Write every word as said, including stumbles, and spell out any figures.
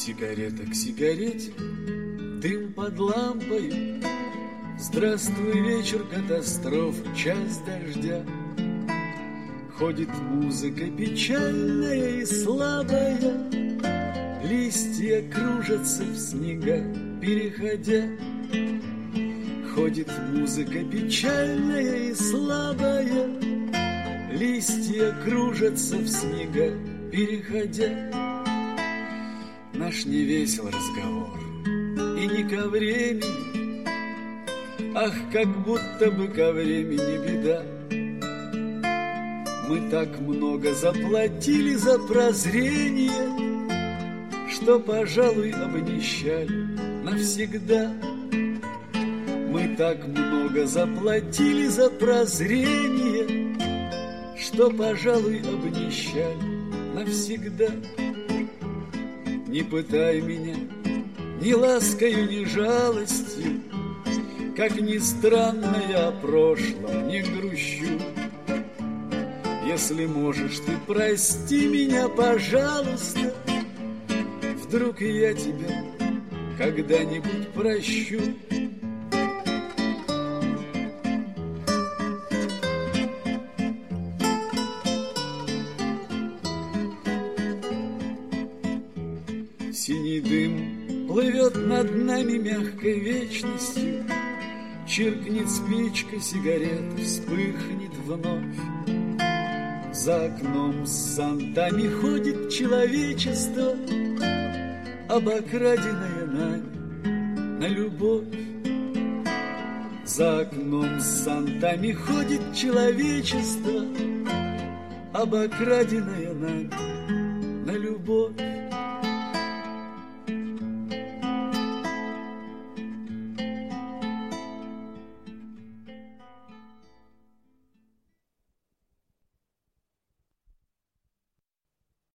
Сигарета к сигарете, дым под лампой. Здравствуй, вечер катастрофы, час дождя. Ходит музыка печальная и слабая, листья кружатся в снега, переходя. Ходит музыка печальная и слабая, листья кружатся в снега, переходя. Наш невесел разговор и не ко времени, ах, как будто бы ко времени беда. Мы так много заплатили за прозрение, что, пожалуй, обнищали навсегда. Мы так много заплатили за прозрение, что, пожалуй, обнищали навсегда. Не пытай меня ни ласкою, ни жалостью, как ни странно, я о прошлом не грущу. Если можешь, ты прости меня, пожалуйста, вдруг и я тебя когда-нибудь прощу. Синий дым плывет над нами мягкой вечностью, чиркнет спичка, сигарета вспыхнет вновь. За окном с зонтами ходит человечество, обокраденное нами на любовь. За окном с зонтами ходит человечество, обокраденное нами на любовь.